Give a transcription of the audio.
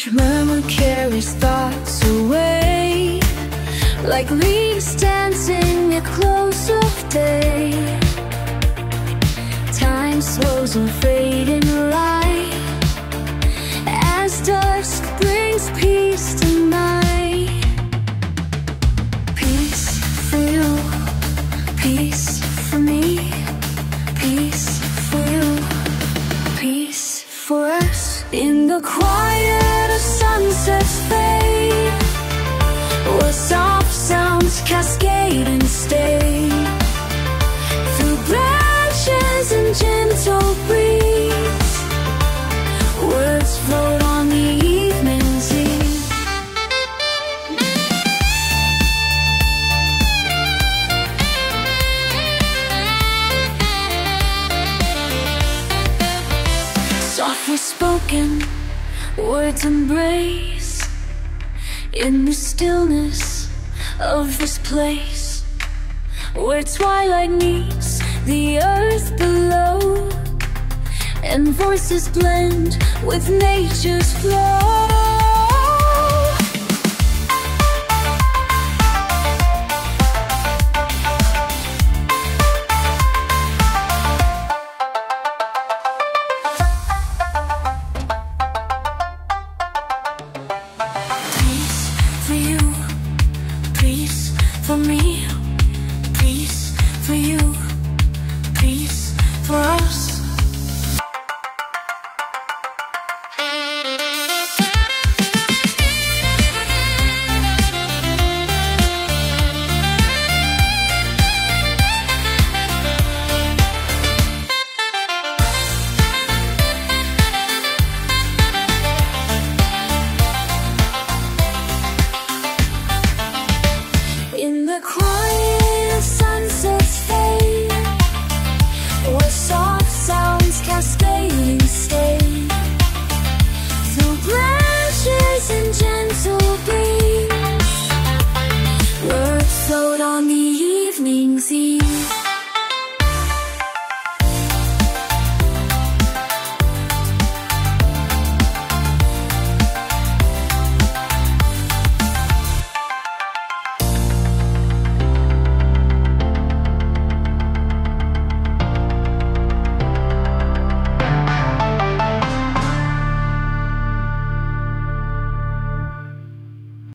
Each murmur carries thoughts away, like leaves dancing at close of day. Time slows and fading light, as dusk brings peace to night. Peace for you, peace for me, peace for you, peace for us. In the quiet of sunset's fade, where soft sounds cascade and stay, through branches and gentle breeze, words float on the evening sea. Softly spoken words embrace in the stillness of this place, where twilight meets the earth below, and voices blend with nature's flow. For you, peace for me, peace for you, peace for us. In the quiet of sunset's fade, where soft sounds cascading stay, through branches and gentle breeze, words float on the evening sea.